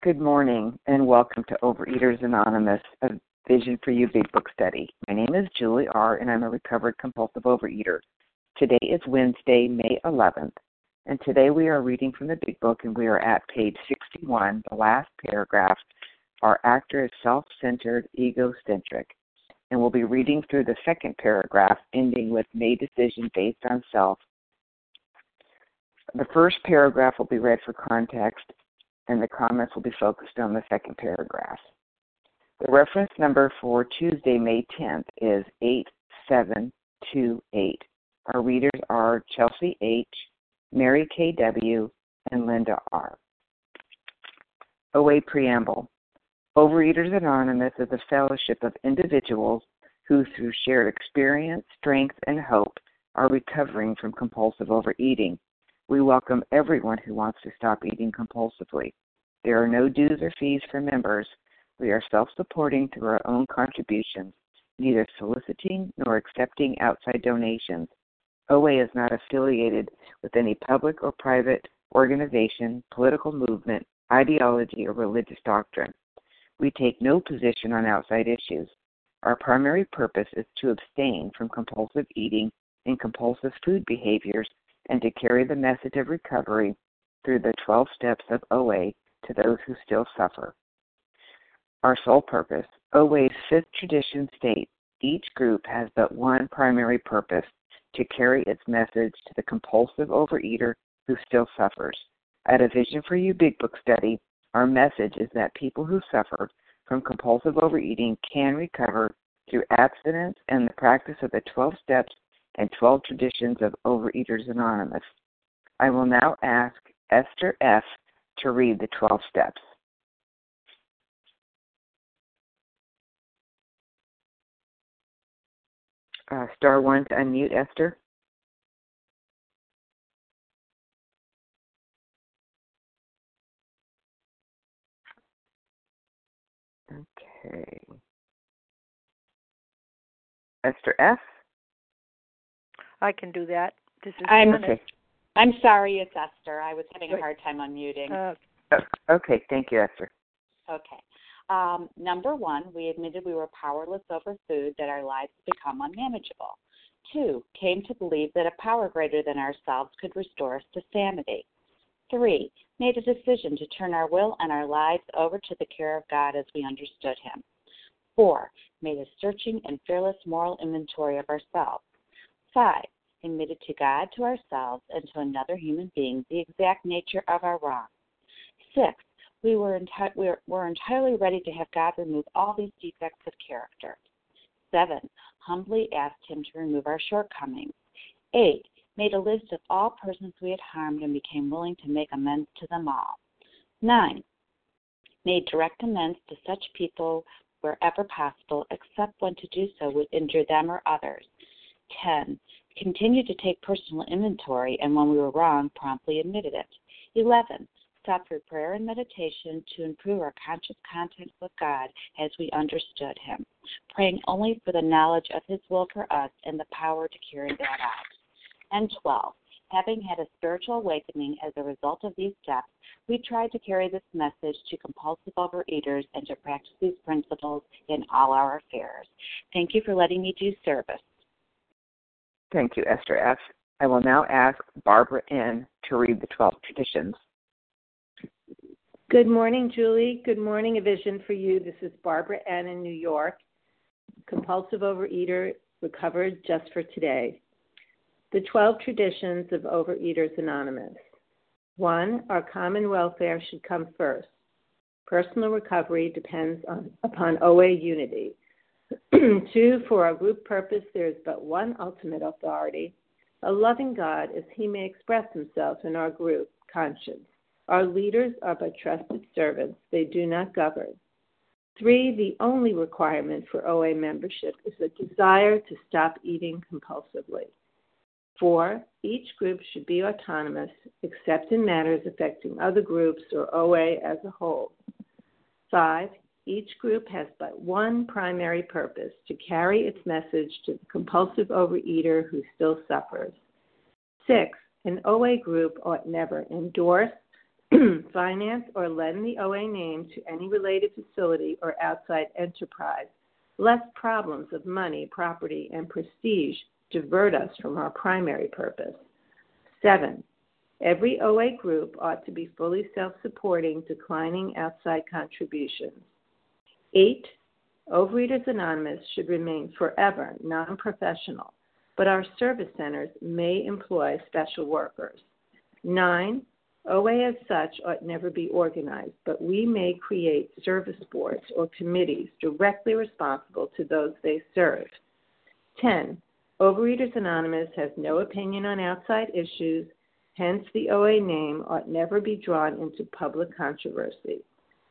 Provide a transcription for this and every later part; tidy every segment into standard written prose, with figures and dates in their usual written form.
Good morning and welcome to Overeaters Anonymous, a Vision for You Big Book study. My name is Julie R. and I'm a recovered compulsive overeater. Today is Wednesday, May 11th, and today we are reading from the Big Book and we are at page 61, the last paragraph. Our actor is self-centered, egocentric, and we'll be reading through the second paragraph ending with made decision based on self. The first paragraph will be read for context, and the comments will be focused on the second paragraph. The reference number for Tuesday, May 10th is 8728. Our readers are Chelsea H., Mary K.W., and Linda R. OA Preamble. Overeaters Anonymous is a fellowship of individuals who, through shared experience, strength, and hope, are recovering from compulsive overeating. We welcome everyone who wants to stop eating compulsively. There are no dues or fees for members. We are self-supporting through our own contributions, neither soliciting nor accepting outside donations. OA is not affiliated with any public or private organization, political movement, ideology, or religious doctrine. We take no position on outside issues. Our primary purpose is to abstain from compulsive eating and compulsive food behaviors and to carry the message of recovery through the 12 steps of OA to those who still suffer. Our sole purpose. OA's fifth tradition states each group has but one primary purpose, to carry its message to the compulsive overeater who still suffers. At a Vision for You Big Book study, our message is that people who suffer from compulsive overeating can recover through abstinence and the practice of the 12 steps and 12 traditions of Overeaters Anonymous. I will now ask Esther F. to read the 12 steps. Star 1 to unmute, Esther. Okay. Esther F. I can do that. This is I'm sorry, it's Esther. I was having a hard time unmuting. Okay, thank you, Esther. Okay. Number 1, we admitted we were powerless over food, that our lives become unmanageable. 2, came to believe that a power greater than ourselves could restore us to sanity. 3, made a decision to turn our will and our lives over to the care of God as we understood Him. 4, made a searching and fearless moral inventory of ourselves. 5, admitted to God, to ourselves, and to another human being the exact nature of our wrong. 6, we were entirely ready to have God remove all these defects of character. 7, humbly asked Him to remove our shortcomings. 8, made a list of all persons we had harmed and became willing to make amends to them all. 9, made direct amends to such people wherever possible, except when to do so would injure them or others. 10, continued to take personal inventory, and when we were wrong, promptly admitted it. 11, sought through prayer and meditation to improve our conscious contact with God as we understood Him, praying only for the knowledge of His will for us and the power to carry that out. And 12, having had a spiritual awakening as a result of these steps, we tried to carry this message to compulsive overeaters and to practice these principles in all our affairs. Thank you for letting me do service. Thank you, Esther F. I will now ask Barbara N. to read the 12 traditions. Good morning, Julie. Good morning, A Vision for You. This is Barbara N. in New York, compulsive overeater, recovered just for today. The 12 traditions of Overeaters Anonymous. 1, our common welfare should come first. Personal recovery depends upon OA unity. 2, for our group purpose, there is but one ultimate authority, a loving God as He may express Himself in our group conscience. Our leaders are but trusted servants. They do not govern. 3, the only requirement for OA membership is a desire to stop eating compulsively. 4, each group should be autonomous except in matters affecting other groups or OA as a whole. 5, each group has but one primary purpose, to carry its message to the compulsive overeater who still suffers. 6, an OA group ought never endorse, finance or lend the OA name to any related facility or outside enterprise, lest problems of money, property, and prestige divert us from our primary purpose. 7, every OA group ought to be fully self-supporting, declining outside contributions. 8, Overeaters Anonymous should remain forever non-professional, but our service centers may employ special workers. 9, OA as such ought never be organized, but we may create service boards or committees directly responsible to those they serve. 10, Overeaters Anonymous has no opinion on outside issues, hence the OA name ought never be drawn into public controversy.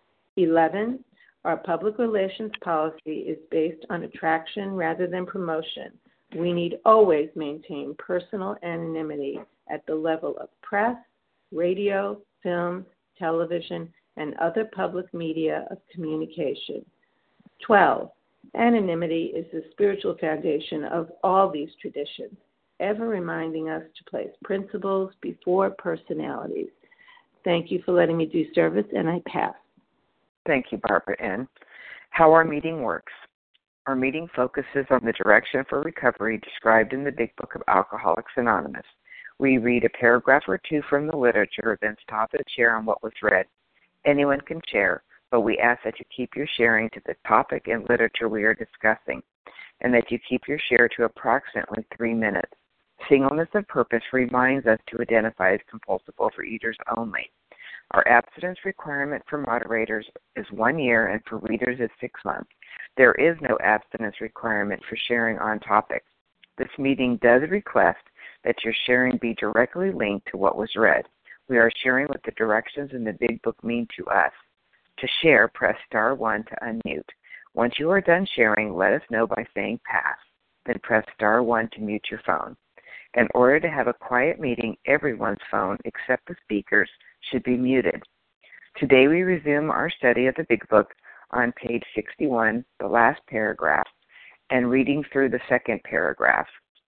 11, our public relations policy is based on attraction rather than promotion. We need always maintain personal anonymity at the level of press, radio, film, television, and other public media of communication. 12, anonymity is the spiritual foundation of all these traditions, ever reminding us to place principles before personalities. Thank you for letting me do service, and I pass. Thank you, Barbara N. How our meeting works. Our meeting focuses on the direction for recovery described in the Big Book of Alcoholics Anonymous. We read a paragraph or two from the literature, then stop and share on what was read. Anyone can share, but we ask that you keep your sharing to the topic and literature we are discussing, and that you keep your share to approximately 3 minutes. Singleness of purpose reminds us to identify as compulsive overeaters only. Our abstinence requirement for moderators is 1 year, and for readers is 6 months. There is no abstinence requirement for sharing on topics. This meeting does request that your sharing be directly linked to what was read. We are sharing what the directions in the Big Book mean to us. To share, press star 1 to unmute. Once you are done sharing, let us know by saying pass. Then press star 1 to mute your phone. In order to have a quiet meeting, everyone's phone, except the speaker's, should be muted. Today we resume our study of the Big Book on page 61, the last paragraph, and reading through the second paragraph.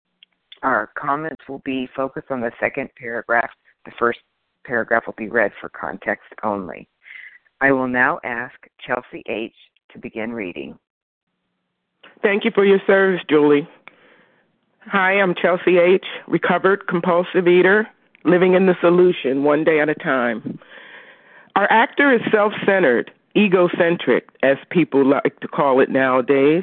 Our comments will be focused on the second paragraph. The first paragraph will be read for context only. I will now ask Chelsea H. to begin reading. Thank you for your service, Julie. Hi, I'm Chelsea H., recovered compulsive eater, living in the solution one day at a time. Our actor is self-centered, egocentric, as people like to call it nowadays.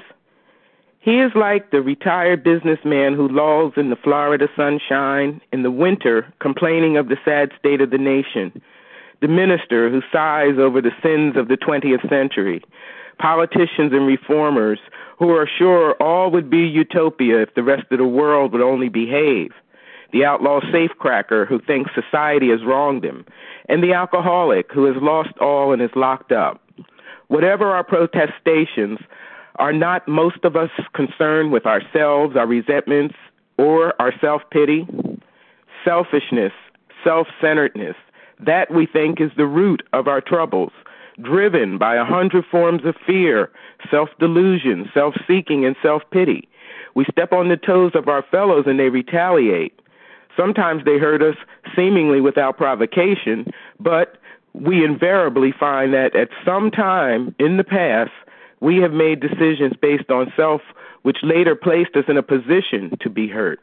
He is like the retired businessman who lolls in the Florida sunshine in the winter, complaining of the sad state of the nation, the minister who sighs over the sins of the 20th century, politicians and reformers who are sure all would be utopia if the rest of the world would only behave, the outlaw safecracker who thinks society has wronged him, and the alcoholic who has lost all and is locked up. Whatever our protestations, are not most of us concerned with ourselves, our resentments, or our self-pity? Selfishness, self-centeredness, that we think is the root of our troubles, driven by 100 forms of fear, self-delusion, self-seeking, and self-pity. We step on the toes of our fellows and they retaliate. Sometimes they hurt us seemingly without provocation, but we invariably find that at some time in the past, we have made decisions based on self, which later placed us in a position to be hurt.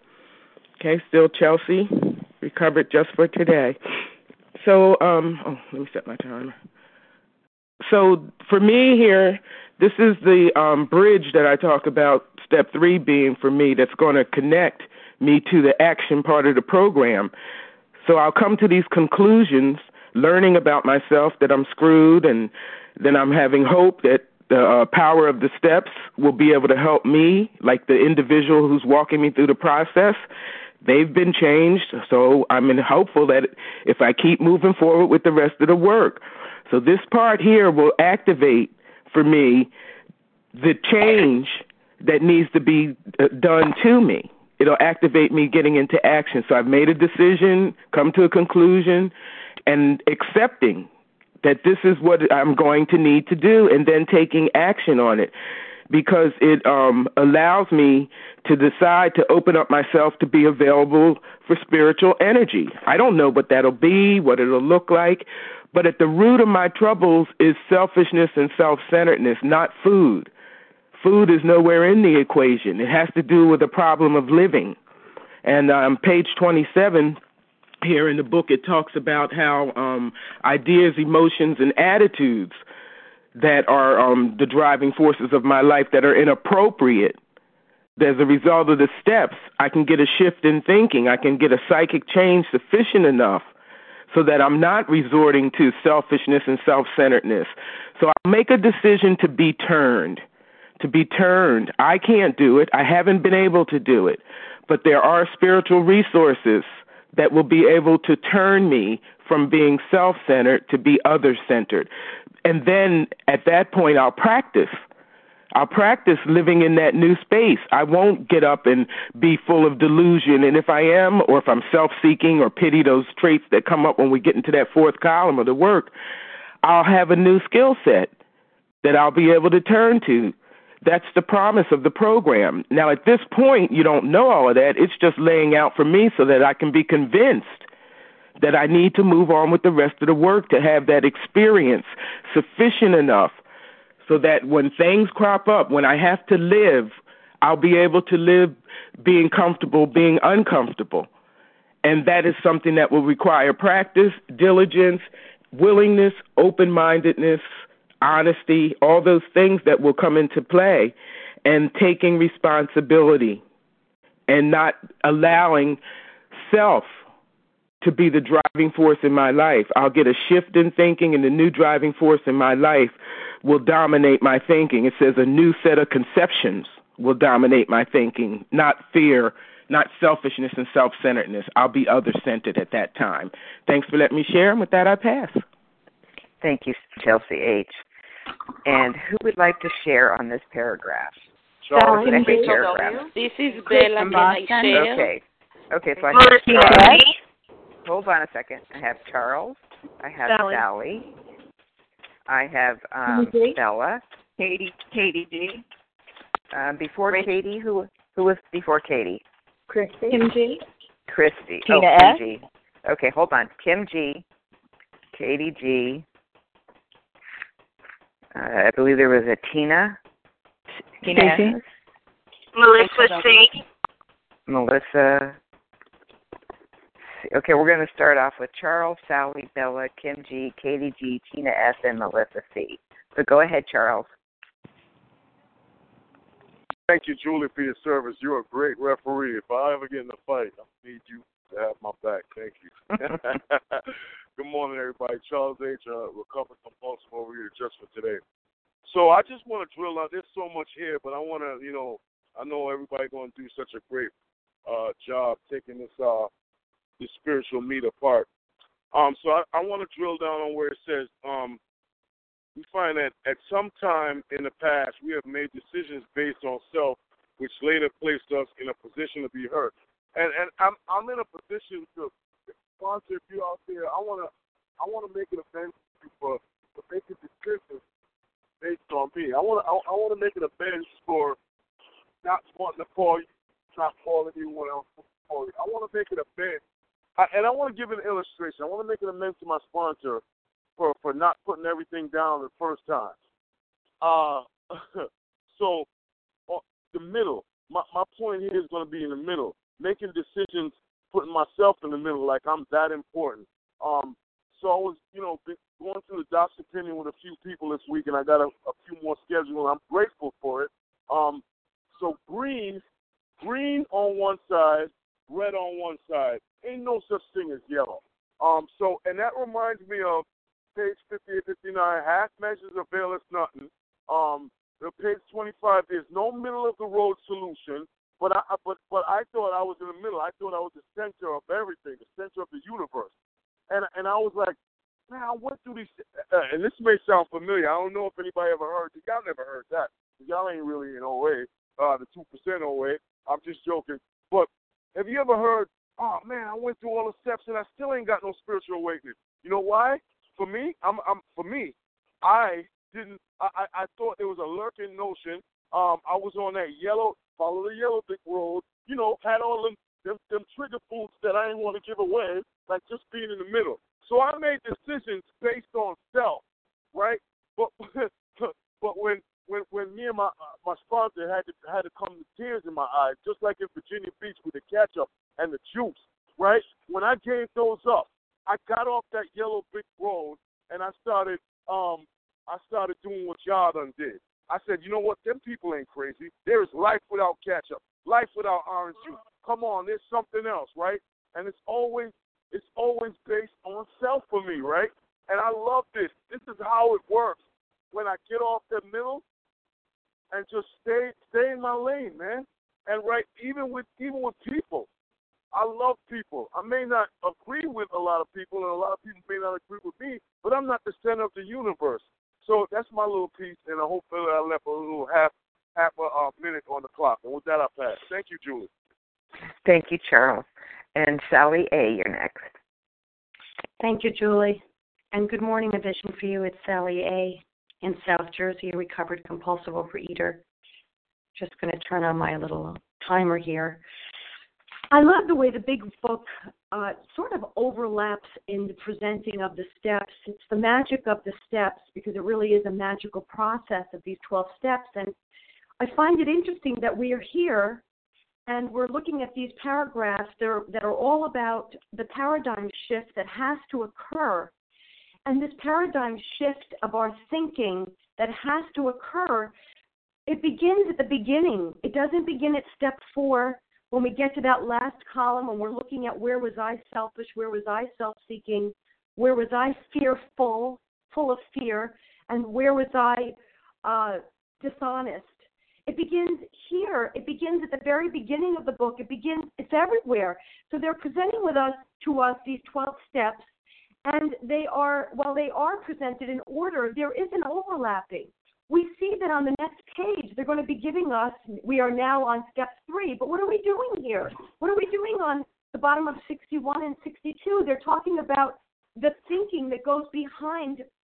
Okay, still Chelsea, recovered just for today. So, let me set my timer. So for me here, this is the bridge that I talk about, step 3 being for me, that's going to connect me to the action part of the program. So I'll come to these conclusions, learning about myself that I'm screwed, and then I'm having hope that the power of the steps will be able to help me, like the individual who's walking me through the process. They've been changed, so I'm hopeful that if I keep moving forward with the rest of the work. So this part here will activate for me the change that needs to be done to me. It'll activate me getting into action. So I've made a decision, come to a conclusion, and accepting that this is what I'm going to need to do, and then taking action on it. because it allows me to decide to open up myself to be available for spiritual energy. I don't know what that'll be, what it'll look like, but at the root of my troubles is selfishness and self-centeredness, not food. Food is nowhere in the equation. It has to do with the problem of living. And page 27 here in the book, it talks about how ideas, emotions, and attitudes that are the driving forces of my life that are inappropriate, as a result of the steps, I can get a shift in thinking. I can get a psychic change sufficient enough so that I'm not resorting to selfishness and self-centeredness. So I make a decision to be turned. I can't do it. I haven't been able to do it. But there are spiritual resources that will be able to turn me from being self-centered to be other-centered. And then at that point, I'll practice living in that new space. I won't get up and be full of delusion. And if I am, or if I'm self-seeking or pity, those traits that come up when we get into that fourth column of the work, I'll have a new skill set that I'll be able to turn to. That's the promise of the program. Now, at this point, you don't know all of that. It's just laying out for me so that I can be convinced that I need to move on with the rest of the work to have that experience sufficient enough so that when things crop up, when I have to live, I'll be able to live being comfortable, being uncomfortable. And that is something that will require practice, diligence, willingness, open-mindedness, honesty, all those things that will come into play, and taking responsibility and not allowing self to be the driving force in my life. I'll get a shift in thinking, and the new driving force in my life will dominate my thinking. It says a new set of conceptions will dominate my thinking, not fear, not selfishness and self-centeredness. I'll be other-centered at that time. Thanks for letting me share, and with that, I pass. Thank you, Chelsea H. And who would like to share on this paragraph? Charles, second paragraph. This is Bella. Can I share? Okay, so I have Charles. Hold on a second. I have Charles. I have Sally. I have Bella. Katie D. Before Katie, who was before Katie? Christy. Kim G. Christy. Tina Kim S. G. Okay, hold on. Kim G. Katie G. I believe there was a Tina. Tina S. Melissa C. Melissa. Okay, we're going to start off with Charles, Sally, Bella, Kim G, Katie G, Tina S, and Melissa C. So go ahead, Charles. Thank you, Julie, for your service. You're a great referee. If I ever get in a fight, I need you to have my back. Thank you. Good morning, everybody. Charles H., recovered compulsive overeater just for today. So I just want to drill out. There's so much here, but I want to, I know everybody going to do such a great job taking this spiritual meat apart. So I want to drill down on where it says we find that at some time in the past we have made decisions based on self, which later placed us in a position to be hurt. And I'm in a position to sponsor you out there. I want to make an event for making decisions based on me. I want to make an amends for not wanting to call you, not calling anyone else to call you. I want to make an amends. And I want to give an illustration. I want to make an amends to my sponsor for not putting everything down the first time. So the middle. My point here is going to be in the middle, making decisions, putting myself in the middle, like I'm that important. So I was, going through the doc's opinion with a few people this week, and I got a few more scheduled. I'm grateful for it. So green on one side, red on one side. Ain't no such thing as yellow. And that reminds me of page 58, 59, half measures avail us nothing. Page 25, there's no middle of the road solution, but I thought I was in the middle. I thought I was the center of everything, the center of the universe. And I was like, man, I went through these, and this may sound familiar. I don't know if anybody ever heard it. Y'all never heard that. Y'all ain't really in OA, the 2% OA. I'm just joking. But have you ever heard, oh, man, I went through all the steps and I still ain't got no spiritual awakening? You know why? For me, I thought there was a lurking notion I was on that follow the yellow brick road, had all them trigger foods that I didn't want to give away, like just being in the middle. So I made decisions based on self, right? But but when me and my sponsor had to come to tears in my eyes, just like in Virginia Beach with the ketchup and the juice, right? When I gave those up, I got off that yellow brick road and I started doing what y'all done did. I said, you know what? Them people ain't crazy. There is life without ketchup, life without orange juice. Come on, there's something else, right? And it's always based on self for me, right? And I love this. This is how it works. When I get off the middle and just stay in my lane, man. And right, even with people, I love people. I may not agree with a lot of people, and a lot of people may not agree with me, but I'm not the center of the universe. So that's my little piece, and I hope that I left a little half a minute on the clock. And with that, I pass. Thank you, Julie. Thank you, Charles. And Sally A., you're next. Thank you, Julie. And good morning, A Vision for You. It's Sally A. in South Jersey, a recovered compulsive overeater. Just going to turn on my little timer here. I love the way the big book sort of overlaps in the presenting of the steps. It's the magic of the steps because it really is a magical process of these 12 steps. And I find it interesting that we are here and we're looking at these paragraphs that are all about the paradigm shift that has to occur. And this paradigm shift of our thinking that has to occur, it begins at the beginning. It doesn't begin at step 4 when we get to that last column when we're looking at where was I selfish, where was I self-seeking, where was I fearful, full of fear, and where was I dishonest. It begins here. It begins at the very beginning of the book. It's everywhere. So they're presenting to us these 12 steps, and while they are presented in order, there is an overlapping. We see that on the next page, they're going to be giving us, we are now on step 3, but what are we doing here? What are we doing on the bottom of 61 and 62? They're talking about the thinking that goes behind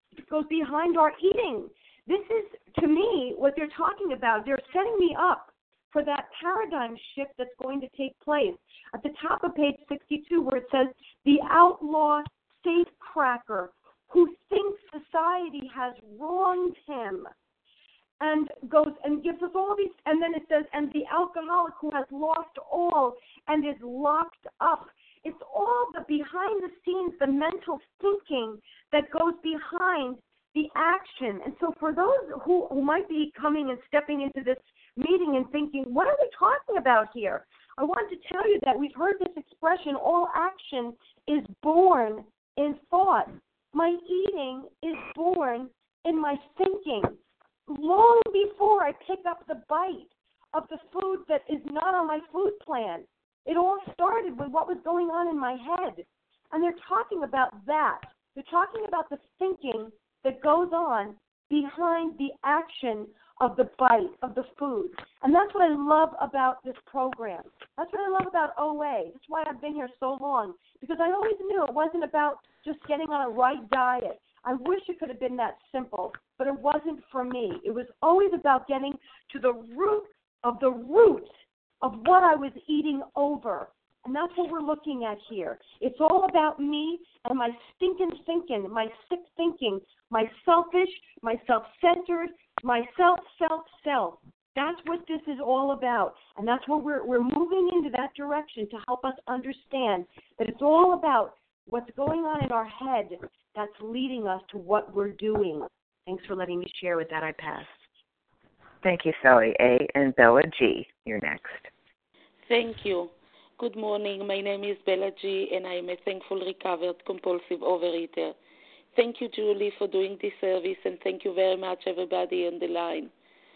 our eating. This is, to me, what they're talking about. They're setting me up for that paradigm shift that's going to take place. At the top of page 62, where it says, the outlaw safecracker who thinks society has wronged him, and goes and gives us all these, and then it says, and the alcoholic who has lost all and is locked up. It's all the behind the scenes, the mental thinking that goes behind the action. And so for those who might be coming and stepping into this meeting and thinking, what are we talking about here? I want to tell you that we've heard this expression, all action is born in thought. My eating is born in my thinking. Long before I pick up the bite of the food that is not on my food plan, it all started with what was going on in my head. And they're talking about that. They're talking about the thinking that goes on behind the action of the bite of the food. And that's what I love about this program. That's what I love about OA. That's why I've been here so long, because I always knew it wasn't about just getting on a right diet. I wish it could have been that simple, but it wasn't for me. It was always about getting to the root of what I was eating over. And that's what we're looking at here. It's all about me and my stinking thinking, my sick thinking, my selfish, my self-centered, my self. That's what this is all about. And that's what we're moving into that direction to help us understand that it's all about what's going on in our head that's leading us to what we're doing. Thanks for letting me share with that. I pass. Thank you, Sally A. And Bella G., you're next. Thank you. Good morning. My name is Bella G., and I am a thankful recovered compulsive overeater. Thank you, Julie, for doing this service, and thank you very much, everybody on the line.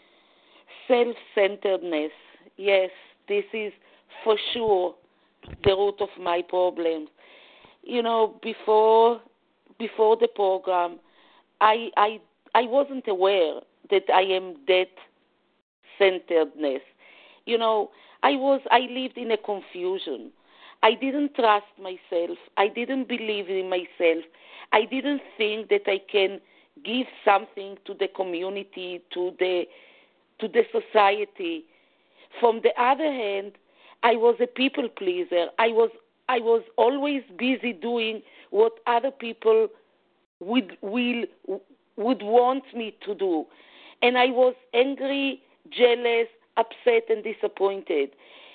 Self-centeredness. Yes, this is for sure the root of my problems. You know, before the program, I wasn't aware that I am that centeredness. You know, I lived in a confusion. I didn't trust myself. I didn't believe in myself. I didn't think that I can give something to the community, to the to the society. From the other hand, I was a people pleaser. I was always busy doing what other people would want me to do. And I was angry, jealous, upset, and disappointed.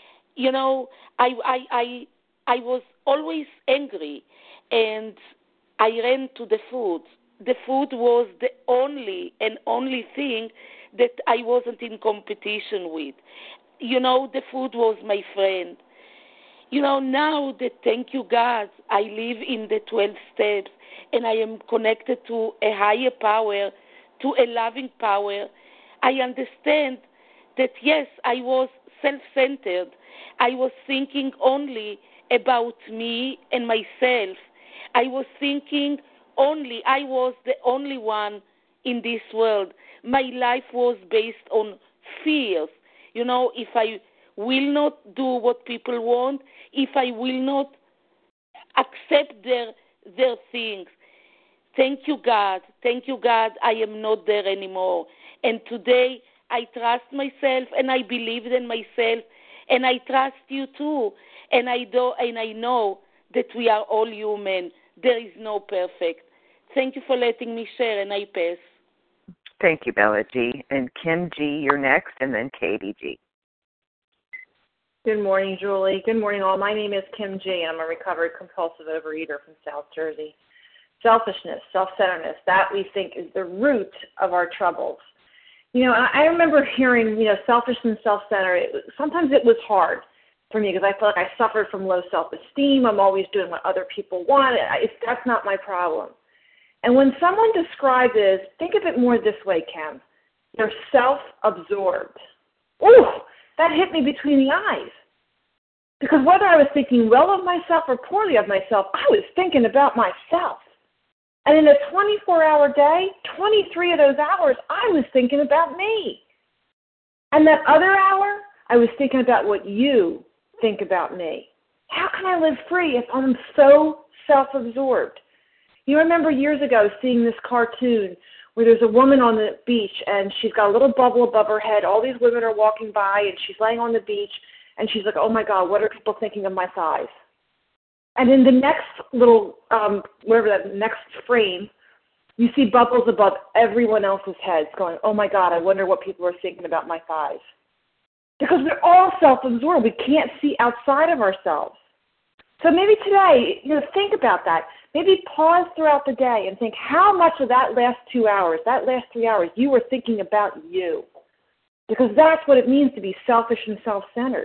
I was always angry, and I ran to the food. The food was the only thing that I wasn't in competition with. The food was my friend. Now that, thank you, God, I live in the 12 steps, and I am connected to a higher power, to a loving power, I understand that, yes, I was self-centered. I was thinking only about me and myself. I was thinking I was the only one in this world. My life was based on fears. If I will not do what people want, if I will not accept their things. Thank you, God. Thank you, God. I am not there anymore. And today I trust myself, and I believe in myself, and I trust you too. And I know that we are all human. There is no perfect. Thank you for letting me share, and I pass. Thank you, Bella G. And Kim G., you're next, and then Katie G. Good morning, Julie. Good morning, all. My name is Kim G., and I'm a recovered compulsive overeater from South Jersey. Selfishness, self-centeredness, that we think is the root of our troubles. I remember hearing, selfish and self-centered. Sometimes it was hard for me because I felt like I suffered from low self-esteem. I'm always doing what other people want. That's not my problem. And when someone describes it, think of it more this way, Kim. They're self-absorbed. Ooh, that hit me between the eyes. Because whether I was thinking well of myself or poorly of myself, I was thinking about myself. And in a 24-hour day, 23 of those hours, I was thinking about me. And that other hour, I was thinking about what you think about me. How can I live free if I'm so self-absorbed? You remember years ago seeing this cartoon where there's a woman on the beach and she's got a little bubble above her head. All these women are walking by and she's laying on the beach and she's like, oh my God, what are people thinking of my thighs? And in the next little, next frame, you see bubbles above everyone else's heads going, oh my God, I wonder what people are thinking about my thighs. Because we're all self-absorbed. We can't see outside of ourselves. So maybe today, think about that. Maybe pause throughout the day and think how much of that last 2 hours, that last 3 hours, you were thinking about you. Because that's what it means to be selfish and self-centered.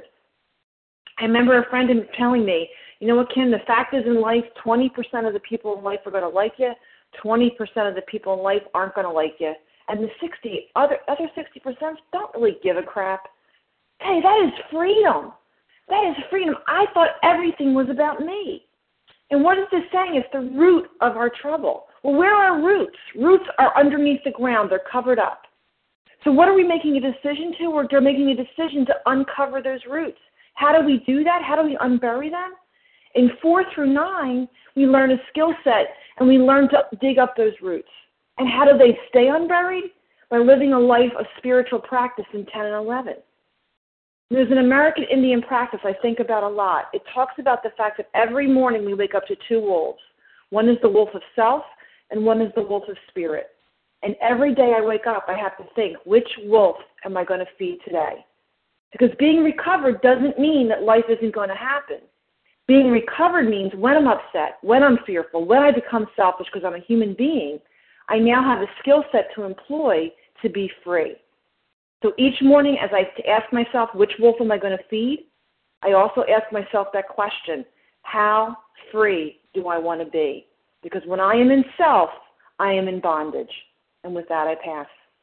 I remember a friend telling me, you know what, Kim, the fact is in life, 20% of the people in life are going to like you, 20% of the people in life aren't going to like you, and the other 60% don't really give a crap. Hey, that is freedom. That is freedom. I thought everything was about me. And what is this saying? It's the root of our trouble. Well, where are roots? Roots are underneath the ground. They're covered up. So what are we making a decision to? We're making a decision to uncover those roots. How do we do that? How do we unbury them? In 4 through 9, we learn a skill set, and we learn to dig up those roots. And how do they stay unburied? By living a life of spiritual practice in 10 and 11. There's an American Indian practice I think about a lot. It talks about the fact that every morning we wake up to 2 wolves. One is the wolf of self, and one is the wolf of spirit. And every day I wake up, I have to think, which wolf am I going to feed today? Because being recovered doesn't mean that life isn't going to happen. Being recovered means when I'm upset, when I'm fearful, when I become selfish because I'm a human being, I now have a skill set to employ to be free. So each morning as I ask myself, which wolf am I going to feed? I also ask myself that question, how free do I want to be? Because when I am in self, I am in bondage. And with that, I pass.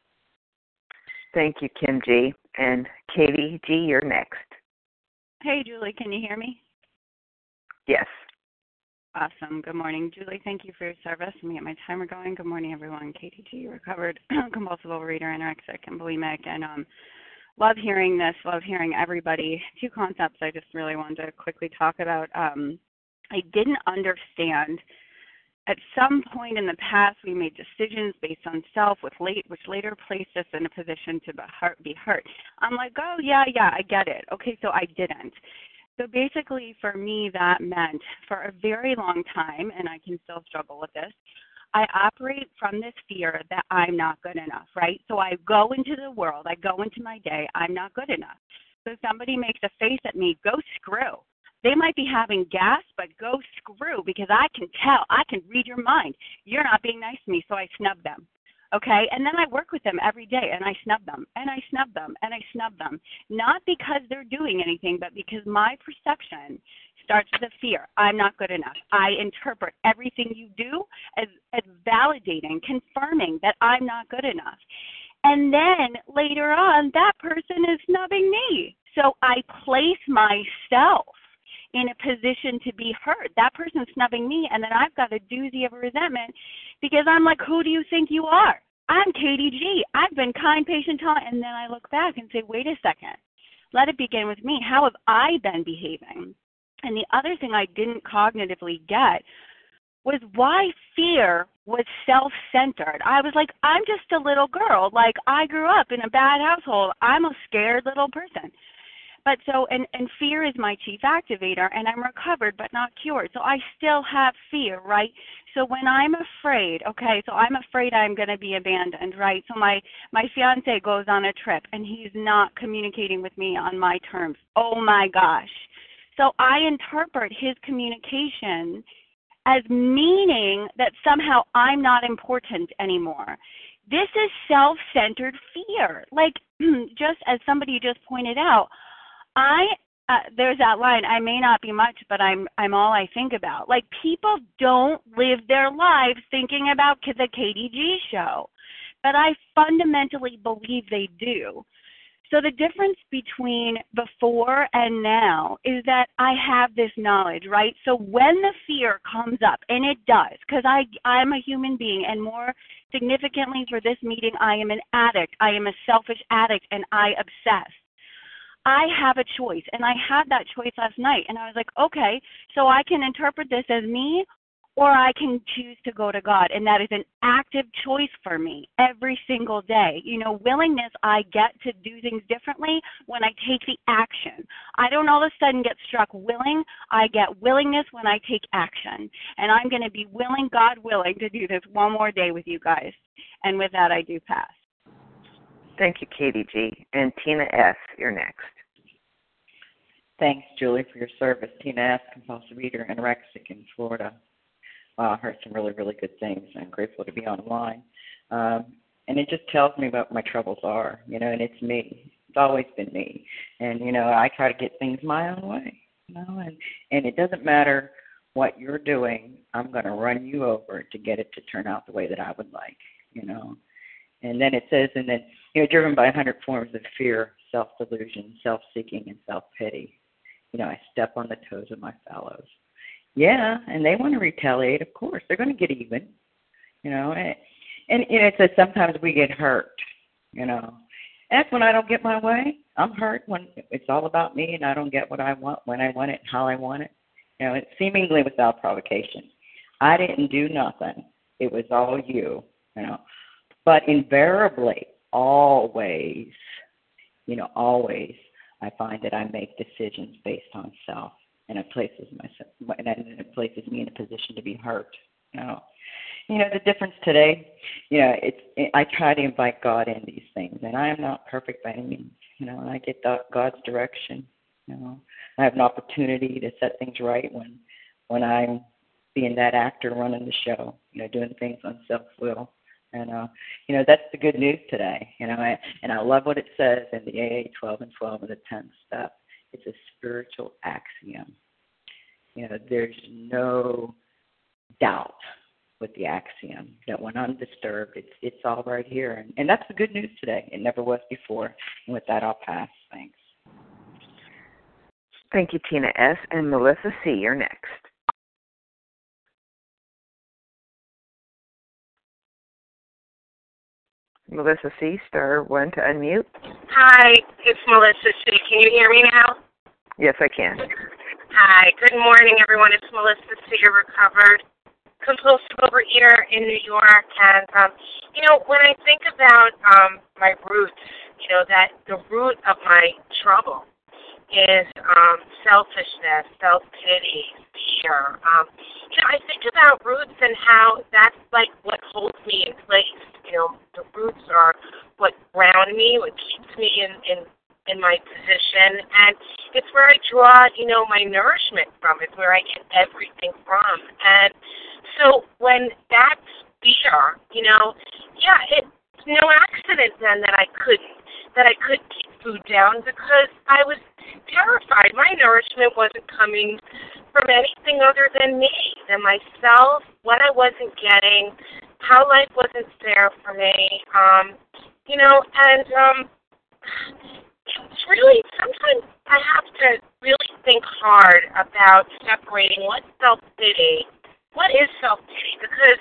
Thank you, Kim G. And Katie G., you're next. Hey, Julie, can you hear me? Yes. Awesome. Good morning, Julie. Thank you for your service. Let me get my timer going. Good morning, everyone. Katie G., recovered compulsive overeater, anorexic, and bulimic. And love hearing this, love hearing everybody. 2 concepts I just really wanted to quickly talk about. I didn't understand at some point in the past, we made decisions based on self, which later placed us in a position to be hurt. I'm like, oh, yeah, I get it. Okay, so I didn't. So basically, for me, that meant for a very long time, and I can still struggle with this, I operate from this fear that I'm not good enough, right? So I go into the world, I go into my day, I'm not good enough. So somebody makes a face at me, go screw. They might be having gas, but go screw, because I can tell, I can read your mind. You're not being nice to me, so I snub them. Okay, and then I work with them every day, and I snub them, and I snub them, and I snub them. Not because they're doing anything, but because my perception starts with a fear. I'm not good enough. I interpret everything you do as validating, confirming that I'm not good enough. And then later on, that person is snubbing me. So I place myself in a position to be hurt. That person's snubbing me, and then I've got a doozy of a resentment because I'm like, who do you think you are? I'm Katie G. I've been kind, patient, tolerant. And then I look back and say, wait a second. Let it begin with me. How have I been behaving? And the other thing I didn't cognitively get was why fear was self-centered. I was like, I'm just a little girl. Like, I grew up in a bad household. I'm a scared little person. But so, and fear is my chief activator, and I'm recovered but not cured. So I still have fear, right? So when I'm afraid, okay, so I'm afraid I'm going to be abandoned, right? So my fiance goes on a trip, and he's not communicating with me on my terms. Oh, my gosh. So I interpret his communication as meaning that somehow I'm not important anymore. This is self-centered fear. Like, just as somebody just pointed out, there's that line, I may not be much, but I'm all I think about. Like, people don't live their lives thinking about the Katie G show, but I fundamentally believe they do. So the difference between before and now is that I have this knowledge, right? So when the fear comes up, and it does, because I'm a human being, and more significantly for this meeting, I am an addict. I am a selfish addict, and I obsess. I have a choice, and I had that choice last night, and I was like, okay, so I can interpret this as me, or I can choose to go to God, and that is an active choice for me every single day. You know, willingness, I get to do things differently when I take the action. I don't all of a sudden get struck willing. I get willingness when I take action, and I'm going to be willing, God willing, to do this one more day with you guys. And with that, I do pass. Thank you, Katie G. And Tina S., you're next. Thanks, Julie, for your service. Tina S., compulsive eater, anorexic in Florida. I heard some really, really good things. I'm grateful to be online. And it just tells me what my troubles are, you know, and it's me. It's always been me. And, you know, I try to get things my own way, you know, and it doesn't matter what you're doing. I'm going to run you over to get it to turn out the way that I would like, you know. And then it says, and then, you know, driven by 100 forms of fear, self-delusion, self-seeking, and self-pity. You know, I step on the toes of my fellows. Yeah, and they want to retaliate, of course. They're going to get even, you know. And you know, it says sometimes we get hurt, you know. That's when I don't get my way. I'm hurt when it's all about me and I don't get what I want, when I want it, and how I want it. You know, it's seemingly without provocation. I didn't do nothing. It was all you, you know. But invariably, always, you know, always, I find that I make decisions based on self. And it places me in a position to be hurt. You know, the difference today. You know, I try to invite God in these things, and I am not perfect by any means. You know, and I get God's direction. You know, I have an opportunity to set things right when I'm being that actor running the show. You know, doing things on self-will. And you know, that's the good news today. You know, and I love what it says in the AA 12 and 12 of the 10th step. It's a spiritual axiom. You know, there's no doubt with the axiom that when undisturbed, it's all right here. And that's the good news today. It never was before. And with that, I'll pass. Thanks. Thank you, Tina S. And Melissa C., you're next. Melissa C., *1 to unmute. Hi, it's Melissa C. Can you hear me now? Yes, I can. Hi, good morning, everyone. It's Melissa C., recovered compulsive overeater in New York. And, when I think about my roots, that the root of my trouble is selfishness, self-pity, fear. I think about roots and how that's like what holds me in place. The roots are what ground me, what keeps me in my position, and it's where I draw, my nourishment from. It's where I get everything from. And so when that's fear, it's no accident then that I could keep food down, because I was terrified. My nourishment wasn't coming from anything other than me, than myself, what I wasn't getting, how life wasn't fair for me, it's really, sometimes I have to really think hard about separating what's self-pity, what is self-pity, because,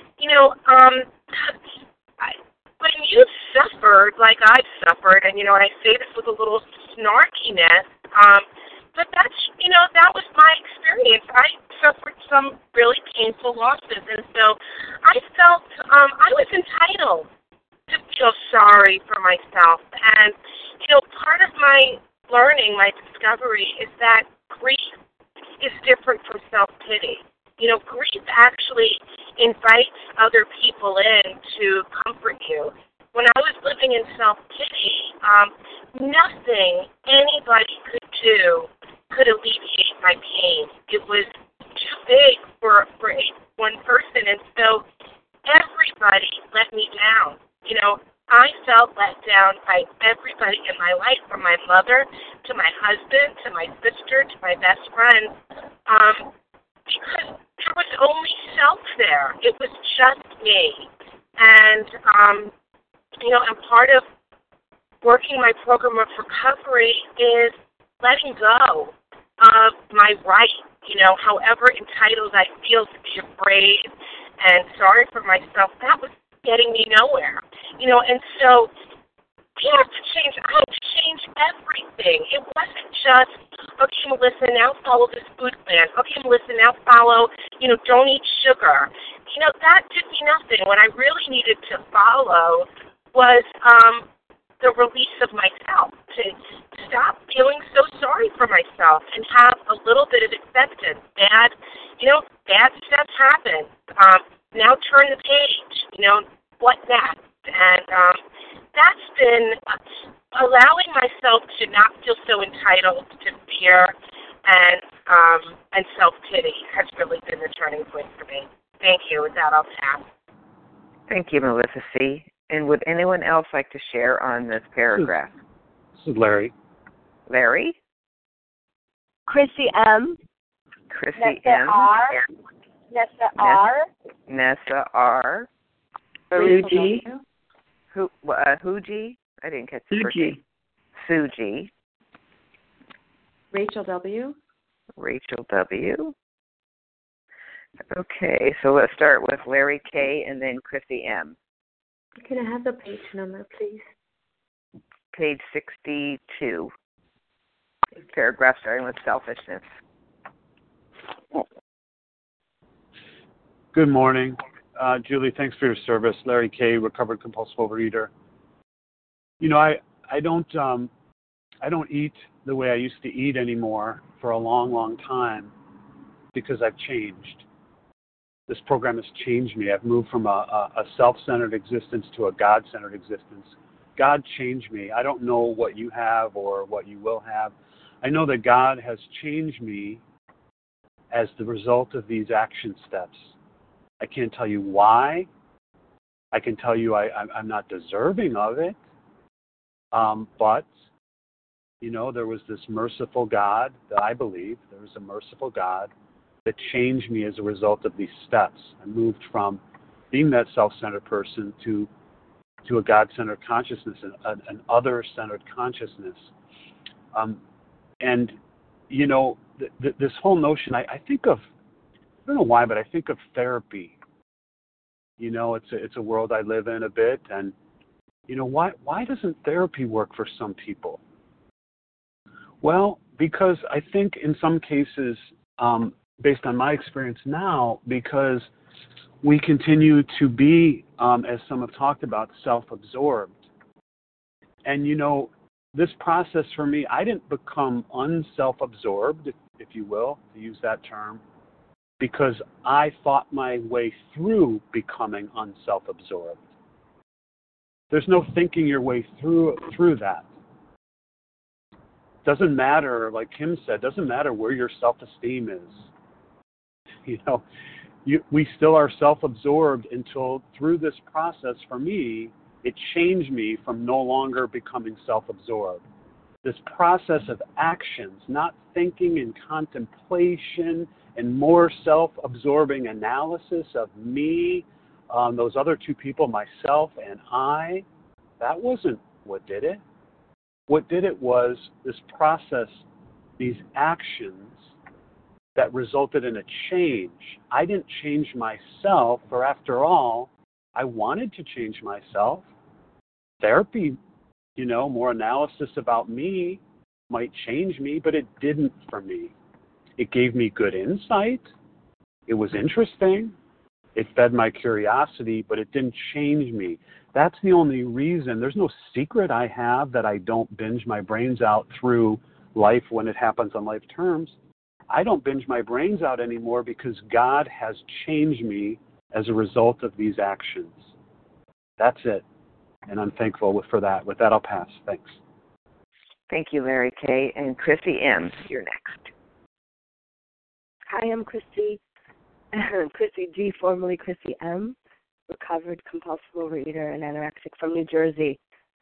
when you've suffered like I've suffered, and, I say this with a little snarkiness, but that's, that was my experience. I suffered some really painful losses, and so I felt I was entitled to feel sorry for myself. And, part of my learning, my discovery, is that grief is different from self-pity. Grief actually invites other people in to comfort you. When I was living in self-pity, nothing anybody could do could alleviate my pain. It was too big for one person, and so everybody let me down. I felt let down by everybody in my life, from my mother to my husband to my sister to my best friend, because there was only self there. It was just me. And, and part of working my program of recovery is letting go of my right, however entitled I feel to be afraid and sorry for myself. That was getting me nowhere, and so we have to change. I had to change everything. It wasn't just, okay, Melissa, now follow this food plan. Okay, Melissa, now follow, don't eat sugar. That did me nothing. What I really needed to follow was the release of myself, to stop feeling so sorry for myself and have a little bit of acceptance. Bad stuff happened. Now turn the page. What next? And that's been allowing myself to not feel so entitled to fear and self-pity has really been the turning point for me. Thank you. With that, I'll pass. Thank you, Melissa C. And would anyone else like to share on this paragraph? This is Larry. Larry? Chrissy M. Chrissy Nessa M. R. Nessa R. Nessa R. Suji. Who G? I didn't catch the first name. Suji. Rachel W. Rachel W. Okay, so let's start with Larry K. and then Chrissy M. Can I have the page number, please? Page 62. Paragraph starting with selfishness. Good morning. Julie, thanks for your service. Larry K., recovered compulsive overeater. I don't eat the way I used to eat anymore for a long, long time because I've changed. This program has changed me. I've moved from a self-centered existence to a God-centered existence. God changed me. I don't know what you have or what you will have. I know that God has changed me as the result of these action steps. I can't tell you why. I can tell you I'm not deserving of it. But, there was this merciful God that I believe, there was a merciful God that changed me as a result of these steps. I moved from being that self-centered person to a God-centered consciousness, an other-centered consciousness. This whole notion, I think of, I don't know why, but I think of therapy. It's a world I live in a bit, and why doesn't therapy work for some people? Well, because I think in some cases, based on my experience now, because we continue to be, as some have talked about, self-absorbed. And, this process for me, I didn't become unself-absorbed, if you will, to use that term, because I fought my way through becoming unself-absorbed. There's no thinking your way through that. Doesn't matter, like Kim said, doesn't matter where your self-esteem is. We still are self-absorbed until through this process, for me, it changed me from no longer becoming self-absorbed. This process of actions, not thinking and contemplation and more self-absorbing analysis of me, those other two people, myself and I, that wasn't what did it. What did it was this process, these actions that resulted in a change. I didn't change myself, for after all, I wanted to change myself. Therapy, more analysis about me might change me, but it didn't for me. It gave me good insight. It was interesting. It fed my curiosity, but it didn't change me. That's the only reason. There's no secret I have that I don't binge my brains out through life when it happens on life terms. I don't binge my brains out anymore because God has changed me as a result of these actions. That's it. And I'm thankful for that. With that, I'll pass. Thanks. Thank you, Larry K. And Chrissy M., you're next. Hi, I'm Chrissy. Chrissy G., formerly Chrissy M., recovered compulsive overeater and anorexic from New Jersey.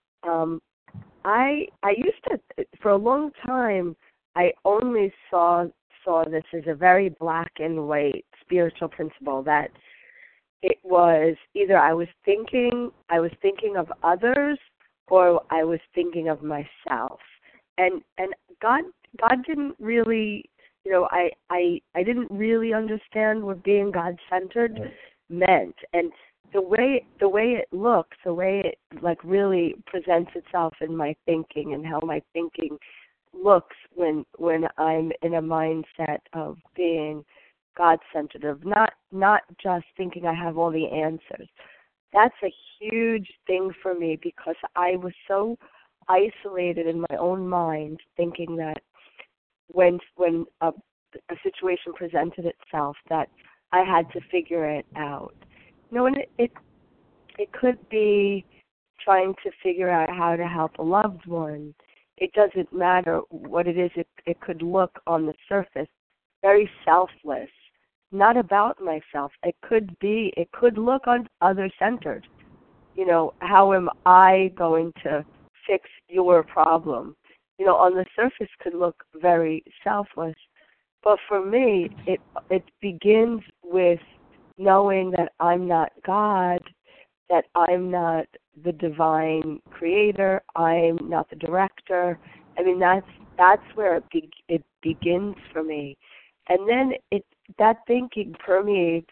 I used to, for a long time, I only saw this as a very black and white spiritual principle, that it was either I was thinking of others or I was thinking of myself. And God didn't really, I didn't really understand what being God-centered meant. And the way it looks, the way it really presents itself in my thinking and how my thinking looks when I'm in a mindset of being God-centered, of not just thinking I have all the answers. That's a huge thing for me because I was so isolated in my own mind, thinking that when a situation presented itself, that I had to figure it out. And it could be trying to figure out how to help a loved one. It doesn't matter what it is. It could look on the surface very selfless, not about myself. It could look on other-centered. How am I going to fix your problem? On the surface could look very selfless. But for me, it begins with knowing that I'm not God, that I'm not the divine creator, I'm not the director. I mean, that's where it begins for me. And then that thinking permeates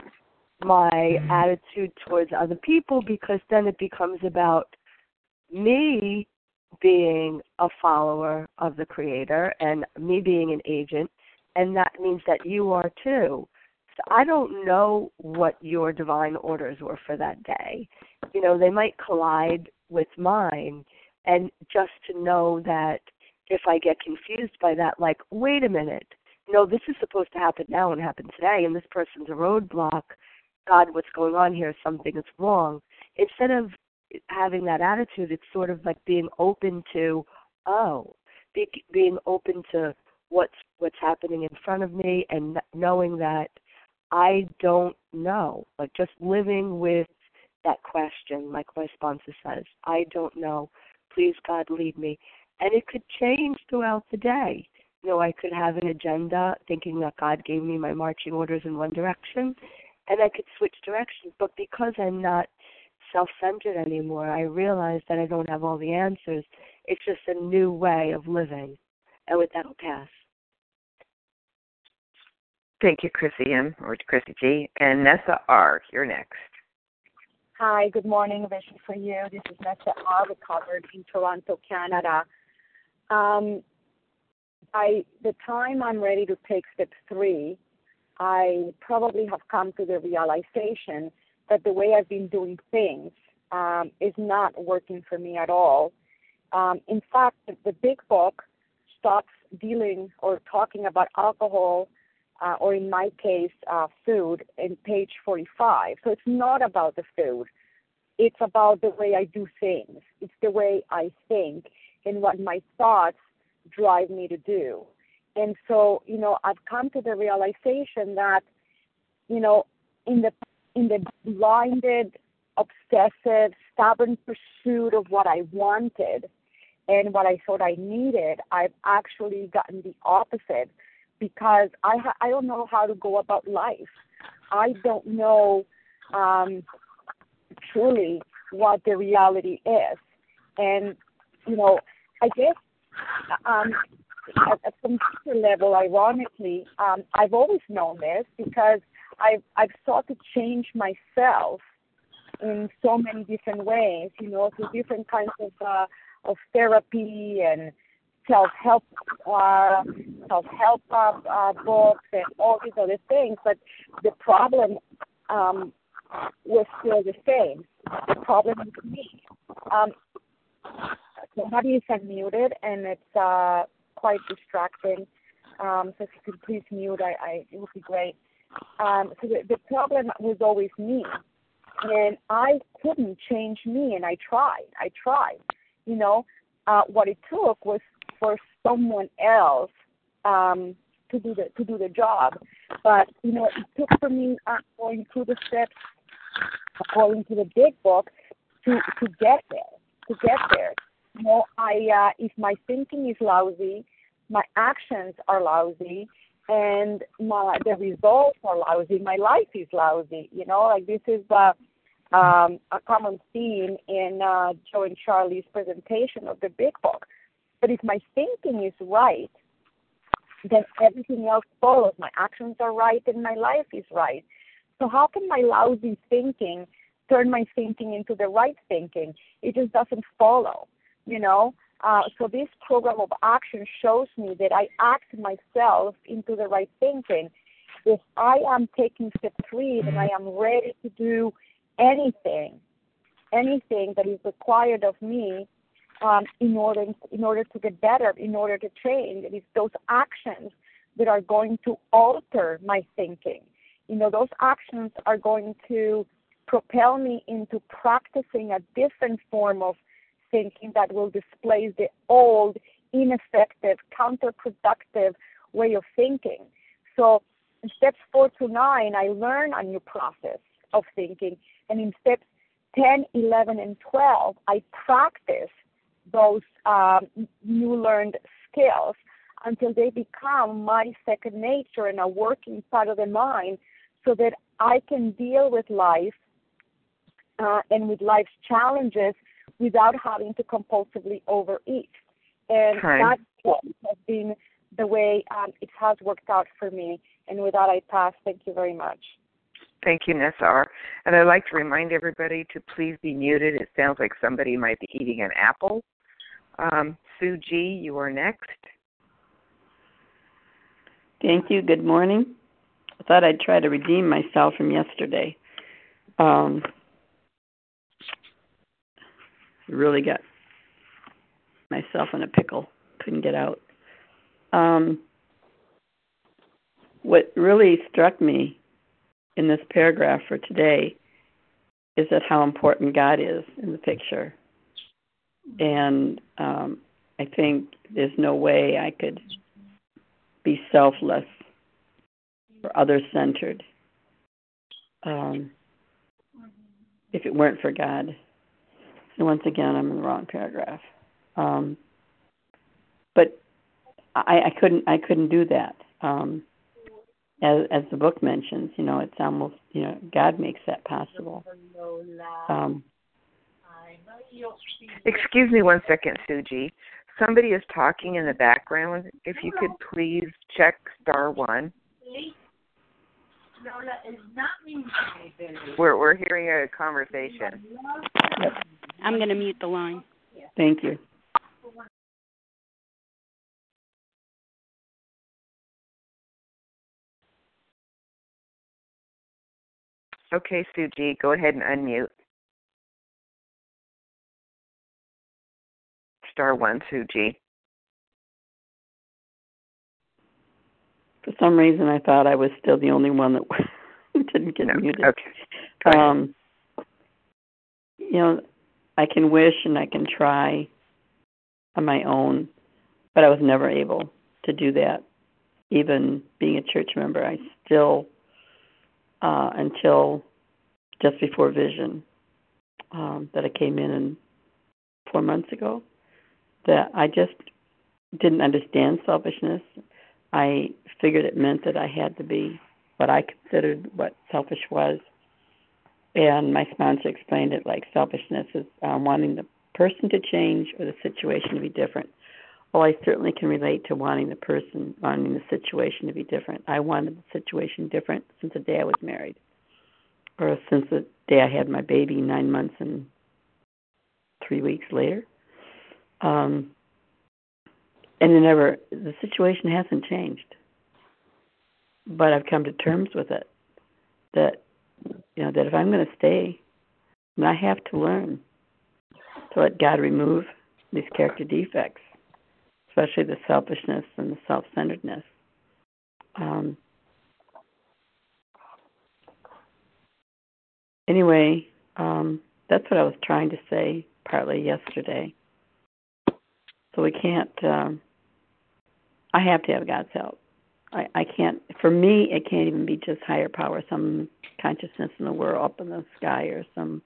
my attitude towards other people, because then it becomes about me being a follower of the Creator and me being an agent, and that means that you are too. So I don't know what your divine orders were for that day. They might collide with mine, and just to know that if I get confused by that, like, wait a minute, this is supposed to happen now and happen today, and this person's a roadblock. God, what's going on here? Something is wrong. Instead of having that attitude, it's sort of like being open to, being open to what's happening in front of me, and knowing that I don't know. Like, just living with that question, like my sponsor says, I don't know. Please, God, lead me. And it could change throughout the day. I could have an agenda thinking that God gave me my marching orders in one direction, and I could switch directions. But because I'm not self-centered anymore, I realize that I don't have all the answers. It's just a new way of living. And with that, I'll pass. Thank you, Chrissy M., or Chrissy G. And Nessa R., you're next. Hi, good morning, Vision for You. This is Nessa R., recovered in Toronto, Canada. The time I'm ready to take step 3, I probably have come to the realization that the way I've been doing things is not working for me at all. In fact, the big book stops dealing or talking about alcohol, or in my case, food, in page 45. So it's not about the food. It's about the way I do things. It's the way I think and what my thoughts drive me to do. And so, I've come to the realization that, in the blinded, obsessive, stubborn pursuit of what I wanted and what I thought I needed, I've actually gotten the opposite, because I don't know how to go about life. I don't know truly what the reality is. And, I guess at some deeper level, ironically, I've always known this, because I've sought to change myself in so many different ways, through different kinds of therapy and self-help books and all these other things. But the problem was still the same. The problem was me. Somebody is unmuted, and it's quite distracting. So if you could please mute, it would be great. So the problem was always me, and I couldn't change me, and I tried. What it took was for someone else to do the job. But it took for me going through the steps according to the big book to get there. If my thinking is lousy, my actions are lousy, and the results are lousy, my life is lousy. This is a common theme in Joe and Charlie's presentation of the big book. But if my thinking is right, then everything else follows. My actions are right, and my life is right. So how can my lousy thinking turn my thinking into the right thinking? It just doesn't follow, So this program of action shows me that I act myself into the right thinking. If I am taking step 3, then I am ready to do anything that is required of me in order to get better, in order to change. It is those actions that are going to alter my thinking. Those actions are going to propel me into practicing a different form of thinking that will displace the old, ineffective, counterproductive way of thinking. So in steps 4 to 9, I learn a new process of thinking. And in steps 10, 11, and 12, I practice those new learned skills until they become my second nature and a working part of the mind, so that I can deal with life and with life's challenges without having to compulsively overeat. And that has been the way it has worked out for me. And with that, I pass. Thank you very much. Thank you, Nessa. And I'd like to remind everybody to please be muted. It sounds like somebody might be eating an apple. Sue G., you are next. Thank you. Good morning. I thought I'd try to redeem myself from yesterday. Really got myself in a pickle. Couldn't get out. What really struck me in this paragraph for today is that how important God is in the picture. And I think there's no way I could be selfless or other-centered if it weren't for God. So once again, I'm in the wrong paragraph. But I couldn't do that. As the book mentions, it's almost, God makes that possible. Excuse me one second, Suji. Somebody is talking in the background. If you could please check *1. We're hearing a conversation. Yep. I'm going to mute the line. Thank you. Okay, Suji, go ahead and unmute. Star 1, Suji. For some reason, I thought I was still the only one that didn't get muted. Okay. I can wish and I can try on my own, but I was never able to do that. Even being a church member, I still, until just before Vision, that I came in 4 months ago, that I just didn't understand selfishness. I figured it meant that I had to be what I considered what selfish was. And my sponsor explained it like selfishness is wanting the person to change or the situation to be different. Well, I certainly can relate to wanting the situation to be different. I wanted the situation different since the day I was married, or since the day I had my baby 9 months and 3 weeks later. And the situation hasn't changed. But I've come to terms with it, that if I'm going to stay, then I have to learn to let God remove these character defects, especially the selfishness and the self-centeredness. Anyway, that's what I was trying to say partly yesterday. So we can't, I have to have God's help. I can't, for me, it can't even be just higher power, some consciousness in the world up in the sky, or some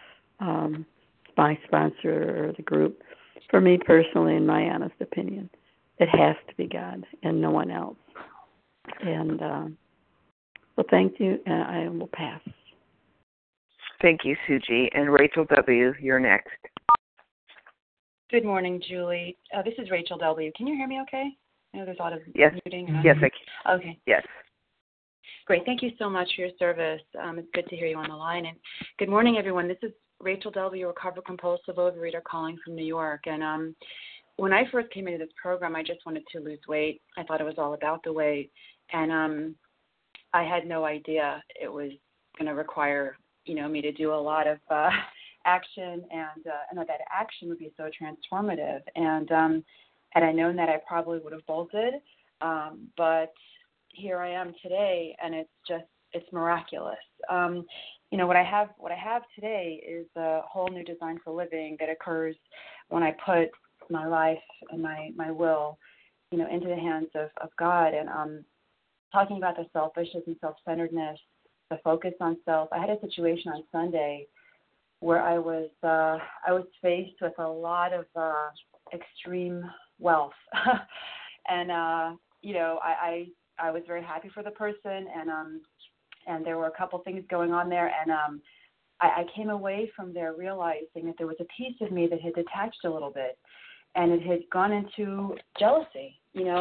my sponsor or the group. For me personally, in my honest opinion, it has to be God and no one else. And well, thank you, and I will pass. Thank you, Suji. And Rachel W., you're next. Good morning, Julie. This is Rachel W. Can you hear me okay? I know there's a lot of muting. Yes, I can. Okay. Yes. Great. Thank you so much for your service. It's good to hear you on the line. And good morning, everyone. This is Rachel W., recovered compulsive overeater, calling from New York. And when I first came into this program, I just wanted to lose weight. I thought it was all about the weight. And I had no idea it was going to require, me to do a lot of action, and that action would be so transformative. And had I known that, I probably would have bolted. But here I am today, and it's miraculous. What I have today is a whole new design for living that occurs when I put my life and my will, into the hands of God. And talking about the selfishness and self-centeredness, the focus on self. I had a situation on Sunday where I was faced with a lot of extreme wealth, and I was very happy for the person, and there were a couple things going on there, and I came away from there realizing that there was a piece of me that had detached a little bit, and it had gone into jealousy.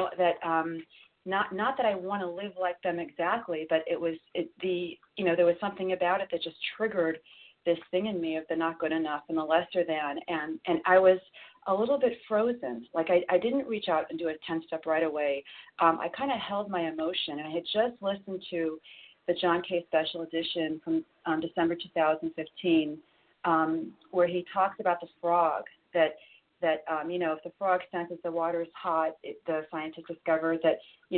Not that I want to live like them exactly, but there was something about it that just triggered this thing in me of the not good enough and the lesser than, and I was a little bit frozen. Like I didn't reach out and do a 10-step right away. I kind of held my emotion, and I had just listened to the John K. Special Edition from December 2015, where he talks about the frog, that if the frog senses the water is hot, the scientists discovered that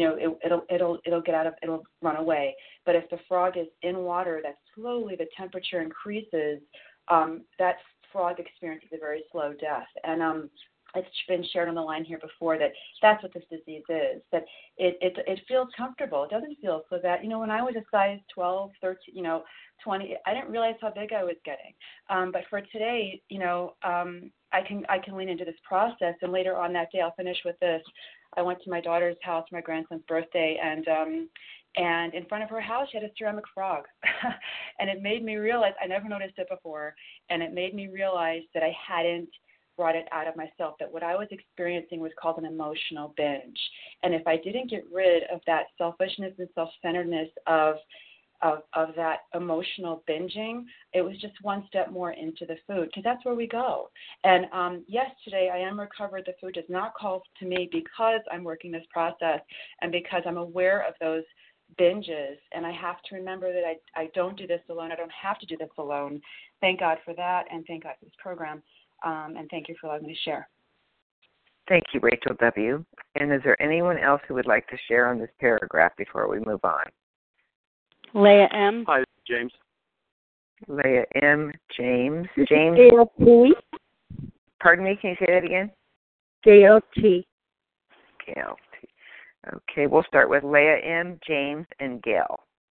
it'll run away. But if the frog is in water, that slowly the temperature increases, that frog experiences a very slow death. And it's been shared on the line here before that that's what this disease is, that it feels comfortable. It doesn't feel so bad. When I was a size 12, 13, 20, I didn't realize how big I was getting. But for today, I can lean into this process. And later on that day, I'll finish with this. I went to my daughter's house for my grandson's birthday, and in front of her house, she had a ceramic frog. And it made me realize, I never noticed it before, and it made me realize that I hadn't brought it out of myself, that what I was experiencing was called an emotional binge. And if I didn't get rid of that selfishness and self-centeredness of that emotional binging, it was just one step more into the food, because that's where we go. And yes, today I am recovered. The food does not call to me because I'm working this process and because I'm aware of those binges, and I have to remember that I don't do this alone. I don't have to do this alone. Thank God for that, and thank God for this program, and thank you for allowing me to share. Thank you, Rachel W. And is there anyone else who would like to share on this paragraph before we move on? Leah M. Hi, James. Leah M. James. James. Gail T. Pardon me, can you say that again? Gail T. Gail T. Okay, we'll start with Leah M., James, and Gail.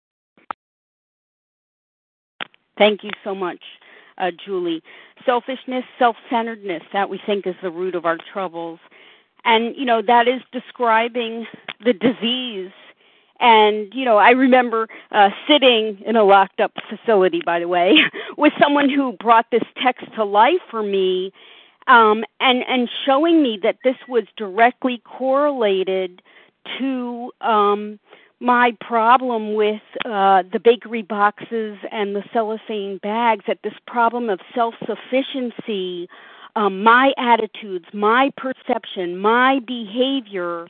Thank you so much, Julie. Selfishness, self-centeredness, that we think is the root of our troubles. And, that is describing the disease. And, I remember sitting in a locked-up facility, by the way, with someone who brought this text to life for me and showing me that this was directly correlated to my problem with the bakery boxes and the cellophane bags, that this problem of self-sufficiency, my attitudes, my perception, my behavior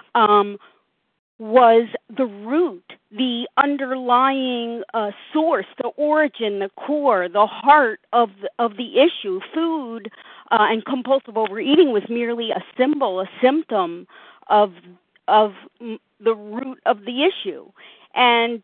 was the root, the underlying source, the origin, the core, the heart of the issue. Food and compulsive overeating was merely a symbol, a symptom of the root of the issue. And,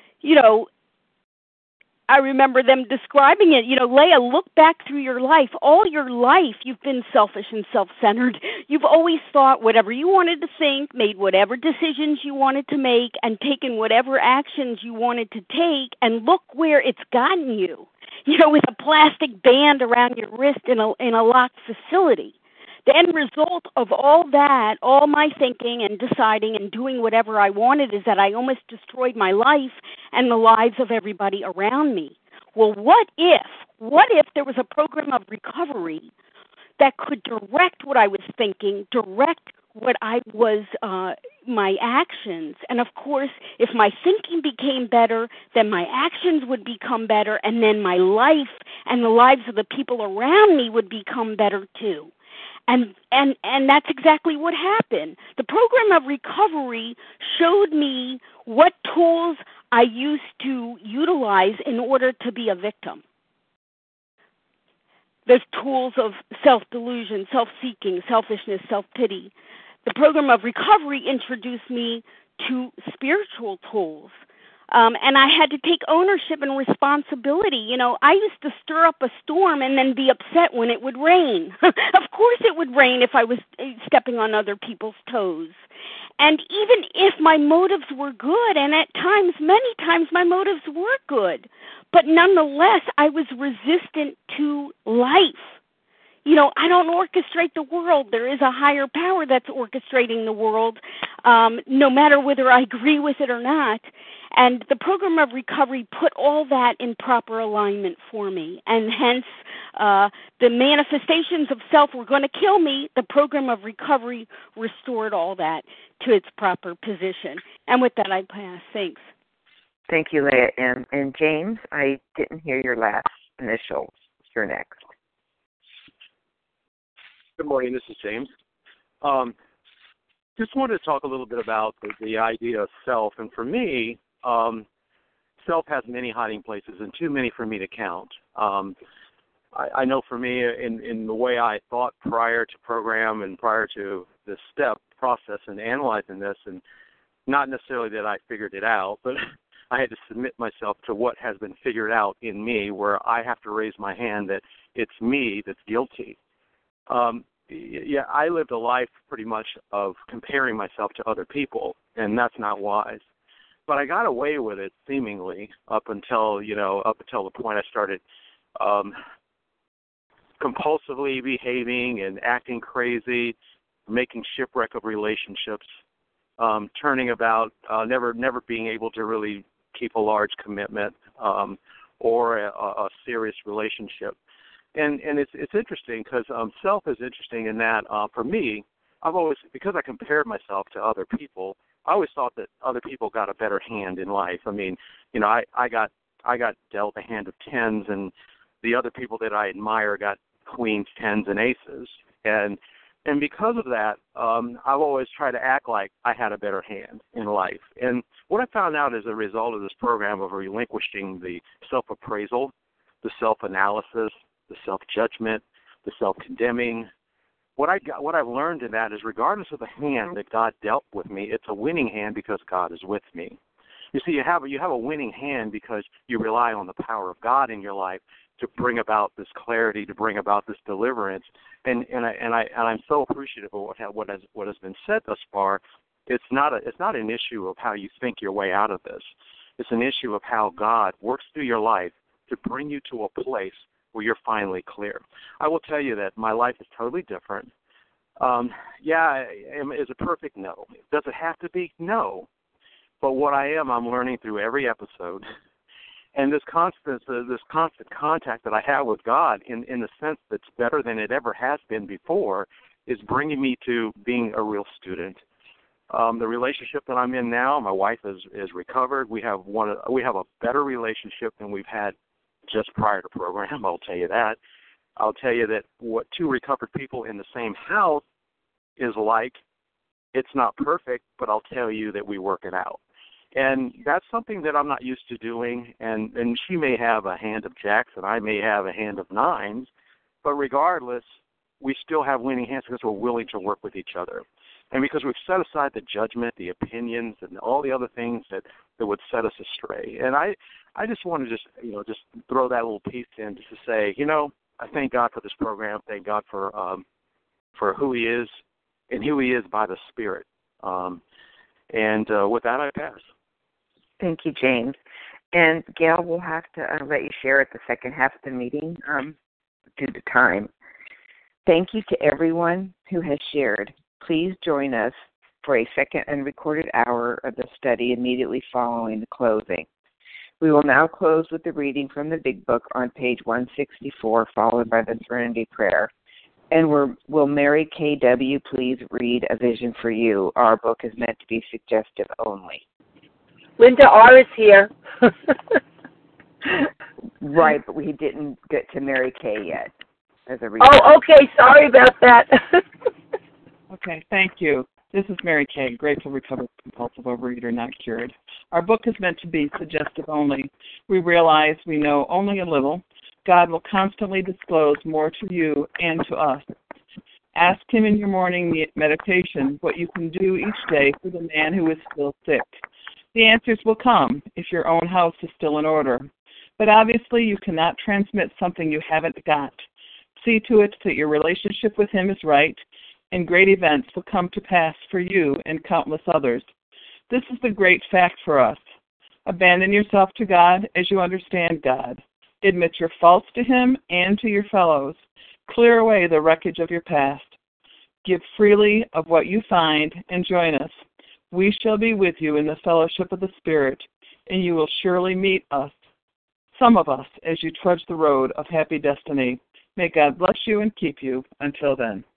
I remember them describing it. Leah, look back through your life. All your life you've been selfish and self-centered. You've always thought whatever you wanted to think, made whatever decisions you wanted to make, and taken whatever actions you wanted to take, and look where it's gotten you. With a plastic band around your wrist in a locked facility. The end result of all that, all my thinking and deciding and doing whatever I wanted, is that I almost destroyed my life and the lives of everybody around me. Well, what if there was a program of recovery that could direct what I was thinking, direct what I was, my actions. And of course, if my thinking became better, then my actions would become better, and then my life and the lives of the people around me would become better too. And that's exactly what happened. The program of recovery showed me what tools I used to utilize in order to be a victim. There's tools of self-delusion, self-seeking, selfishness, self-pity. The program of recovery introduced me to spiritual tools. And I had to take ownership and responsibility. I used to stir up a storm and then be upset when it would rain. Of course it would rain if I was stepping on other people's toes. And even if my motives were good, and at times, many times my motives were good, but nonetheless I was resistant to life. I don't orchestrate the world. There is a higher power that's orchestrating the world, no matter whether I agree with it or not. And the program of recovery put all that in proper alignment for me. And hence, the manifestations of self were going to kill me. The program of recovery restored all that to its proper position. And with that, I pass. Thanks. Thank you, Leah. And James, I didn't hear your last initial. You're next. Good morning. This is James. Just wanted to talk a little bit about the idea of self. And for me, self has many hiding places, and too many for me to count. I know for me, in the way I thought prior to program and prior to the step process and analyzing this, and not necessarily that I figured it out, but I had to submit myself to what has been figured out in me, where I have to raise my hand that it's me that's guilty. I lived a life pretty much of comparing myself to other people, and that's not wise. But I got away with it seemingly up until the point I started compulsively behaving and acting crazy, making shipwreck of relationships, turning about, never being able to really keep a large commitment or a serious relationship. And it's interesting because self is interesting in that for me, I've always, because I compared myself to other people, I always thought that other people got a better hand in life. I mean, I got dealt a hand of tens, and the other people that I admire got queens, tens, and aces. And And because of that, I've always tried to act like I had a better hand in life. And what I found out as a result of this program of relinquishing the self-appraisal, the self-analysis, the self-judgment, the self-condemning, what I've learned in that is regardless of the hand that God dealt with me, it's a winning hand because God is with me. You see, you have a winning hand because you rely on the power of God in your life to bring about this clarity, to bring about this deliverance, and I'm so appreciative of what has been said thus far. It's not an issue of how you think your way out of this. It's an issue of how God works through your life to bring you to a place where you're finally clear. I will tell you that my life is totally different. Is it perfect? No. Does it have to be? No. But what I'm learning through every episode. And this constant contact that I have with God in the sense that's better than it ever has been before is bringing me to being a real student. The relationship that I'm in now, my wife is recovered. We have a better relationship than we've had just prior to program. I'll tell you that. I'll tell you that what two recovered people in the same house is like. It's not perfect, but I'll tell you that we work it out. And that's something that I'm not used to doing, and she may have a hand of jacks and I may have a hand of nines, but regardless, we still have winning hands because we're willing to work with each other. And because we've set aside the judgment, the opinions, and all the other things that would set us astray. And I just want to just throw that little piece in just to say, I thank God for this program. Thank God for who He is and who He is by the Spirit. With that, I pass. Thank you, James. And Gail, we'll have to let you share at the second half of the meeting due to time. Thank you to everyone who has shared. Please join us for a second unrecorded hour of the study immediately following the closing. We will now close with the reading from the Big Book on page 164, followed by the Serenity Prayer. And will Mary K.W. please read A Vision for You? Our book is meant to be suggestive only. Linda R. is here. Right, but we didn't get to Mary K. yet as a reader. Oh, okay. Sorry about that. Okay, thank you. This is Mary Kay, grateful, recovered, compulsive overeater, not cured. Our book is meant to be suggestive only. We realize we know only a little. God will constantly disclose more to you and to us. Ask Him in your morning meditation what you can do each day for the man who is still sick. The answers will come if your own house is still in order. But obviously you cannot transmit something you haven't got. See to it that your relationship with Him is right, and great events will come to pass for you and countless others. This is the great fact for us. Abandon yourself to God as you understand God. Admit your faults to Him and to your fellows. Clear away the wreckage of your past. Give freely of what you find and join us. We shall be with you in the fellowship of the Spirit, and you will surely meet us, some of us, as you trudge the road of happy destiny. May God bless you and keep you until then.